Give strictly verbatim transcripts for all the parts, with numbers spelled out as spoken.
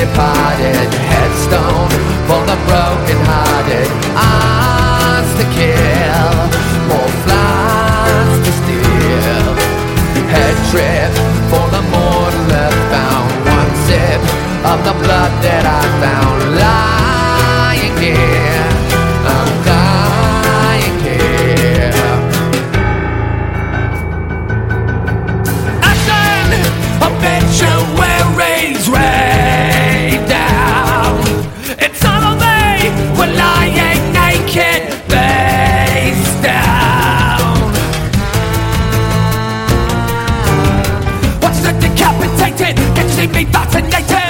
departed, headstone for the broken-hearted, odds to kill, more flies to steal, head trip for the mortal earthbound, one sip of the blood that I found lying here, I'm dying here. Action! Obituaries rain down. It's all of me. We're lying naked, face down. Watch the decapitated. Can't you see me fascinated?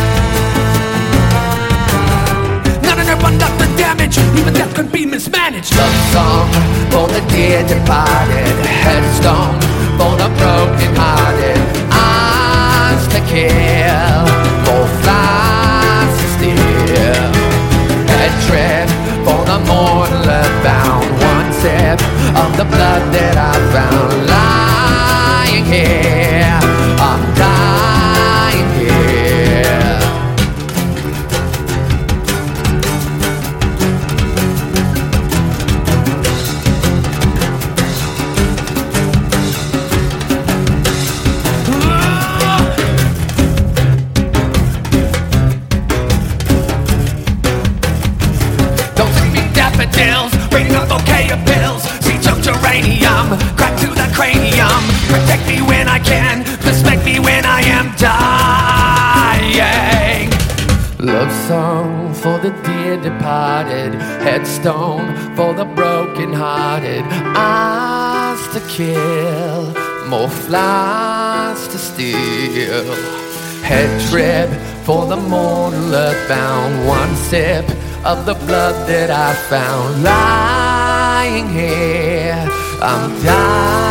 None of them run up the damage. Even death can be mismanaged. Love song for the dear departed, headstone for the broken-hearted, eyes to kill, more flies to steal, head trip for the mortal earthbound, one sip of the blood that I found lying here, I'm dying here. Daffodils, bring a bouquet of pills, see choked uranium, crack to the cranium, protect me when I can, respect me when I am dying. Love song for the dear departed, headstone for the broken-hearted, eyes to kill, more flies to steal, head trip for the mortal earthbound, one sip of the blood that I found lying here, I'm dying.